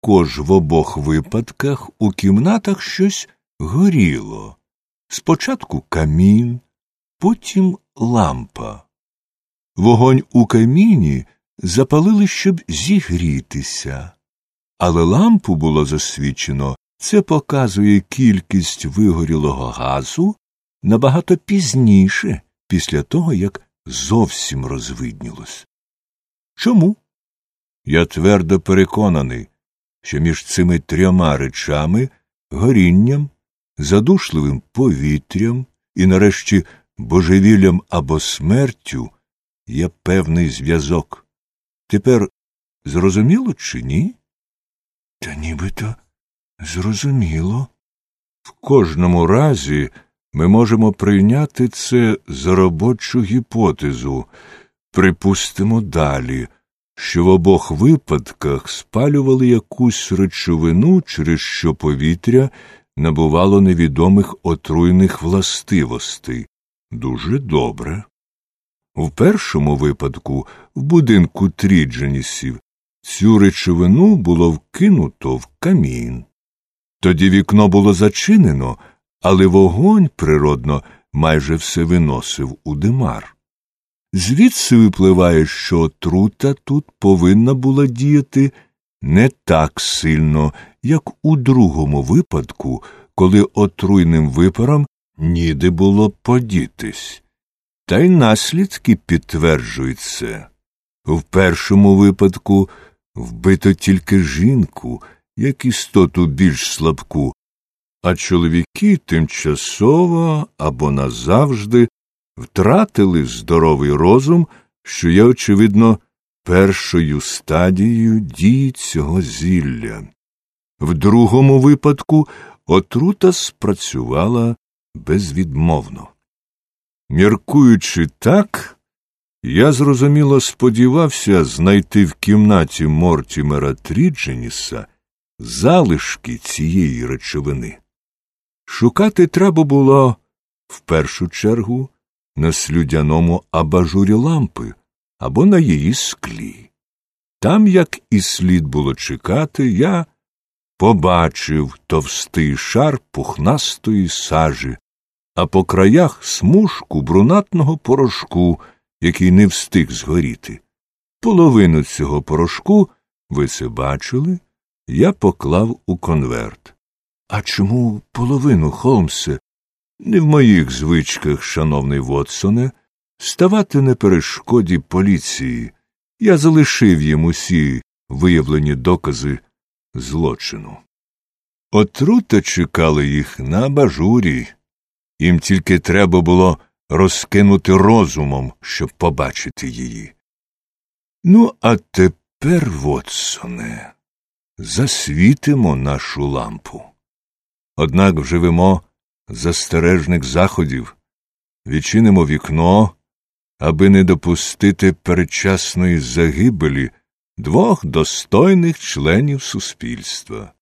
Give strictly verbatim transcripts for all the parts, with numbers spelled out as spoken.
також в обох випадках у кімнатах щось горіло. Спочатку камін, потім лампа. Вогонь у каміні запалили, щоб зігрітися. Але лампу було засвічено, це показує кількість вигорілого газу набагато пізніше, після того, як зовсім розвиднілось. Чому? Я твердо переконаний, що між цими трьома речами – горінням, задушливим повітрям і, нарешті, божевіллям або смертю – є певний зв'язок. Тепер зрозуміло чи ні? Та нібито зрозуміло. В кожному разі ми можемо прийняти це за робочу гіпотезу. Припустимо далі, що в обох випадках спалювали якусь речовину, через що повітря набувало невідомих отруйних властивостей. Дуже добре. В першому випадку, в будинку Трідженісів, цю речовину було вкинуто в камін. Тоді вікно було зачинено, але вогонь, природно, майже все виносив у димар. Звідси випливає, що отрута тут повинна була діяти не так сильно, як у другому випадку, коли отруйним випарам ніде було подітись. Та й наслідки підтверджують це. В першому випадку вбито тільки жінку, як істоту більш слабку, а чоловіки тимчасово або назавжди втратили здоровий розум, що є, очевидно, першою стадією дії цього зілля. В другому випадку отрута спрацювала безвідмовно. Міркуючи так, я зрозуміло сподівався знайти в кімнаті Мортімера Трідженіса залишки цієї речовини. Шукати треба було, в першу чергу, на слюдяному абажурі лампи або на її склі. Там, як і слід було чекати, я побачив товстий шар пухнастої сажі, а по краях смужку брунатного порошку, який не встиг згоріти. Половину цього порошку, ви це бачили, я поклав у конверт. А чому половину, Холмсе? Не в моїх звичках, шановний Вотсоне, ставати на перешкоді поліції. Я залишив їм усі виявлені докази злочину. Отрута чекала їх на абажурі. Їм тільки треба було розкинути розумом, щоб побачити її. Ну, а тепер, Вотсоне, засвітимо нашу лампу. Однак вживемо застережних заходів, відчинимо вікно, аби не допустити передчасної загибелі двох достойних членів суспільства.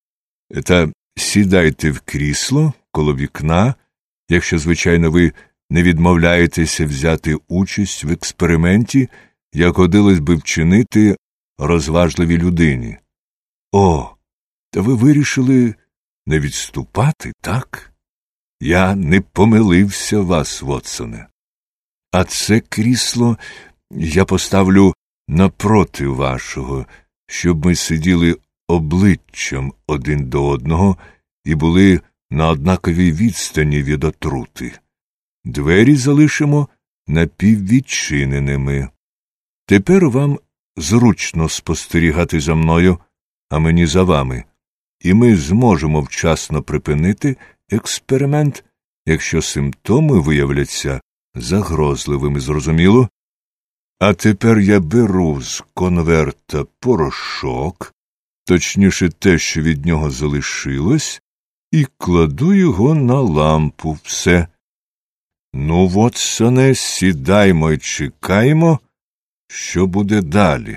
Та сідайте в крісло коло вікна, якщо, звичайно, ви не відмовляєтеся взяти участь в експерименті, як годилось би вчинити розважливій людині. О, та ви вирішили не відступати, так? Я не помилився вас, Вотсоне. А це крісло я поставлю напроти вашого, щоб ми сиділи обличчям один до одного і були на однаковій відстані від отрути. Двері залишимо напіввідчиненими. Тепер вам зручно спостерігати за мною, а мені за вами, і ми зможемо вчасно припинити експеримент, якщо симптоми виявляться загрозливими, зрозуміло? А тепер я беру з конверта порошок, точніше те, що від нього залишилось, і кладу його на лампу. Все. Ну, Вотсоне, сідаймо й чекаємо, що буде далі.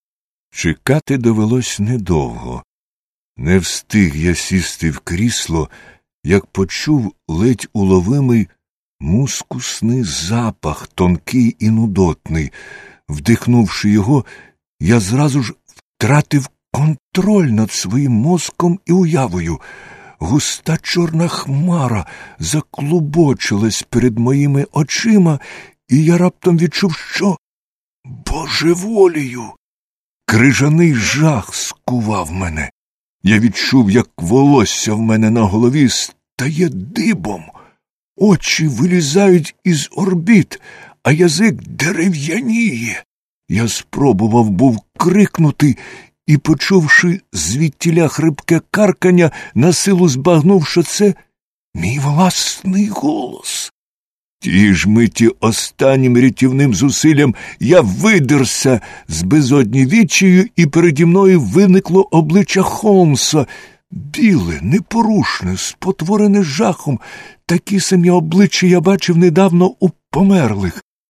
Чекати довелось недовго. Не встиг я сісти в крісло, як почув ледь уловимий мускусний запах, тонкий і нудотний. Вдихнувши його, я зразу ж втратив контроль над своїм мозком і уявою. Густа чорна хмара заклубочилась перед моїми очима, і я раптом відчув, що божеволію. Крижаний жах скував мене. Я відчув, як волосся в мене на голові стає дибом. Очі вилізають із орбіт, а язик дерев'яніє. Я спробував був крикнути і, почувши звідтіля хрипке каркання, на силу збагнув, що це мій власний голос. Тієї ж миті останнім рятівним зусиллям я видерся з безодні відчаю, і переді мною виникло обличчя Холмса, біле, непорушне, спотворене жахом. Такі самі обличчя я бачив недавно у померлих.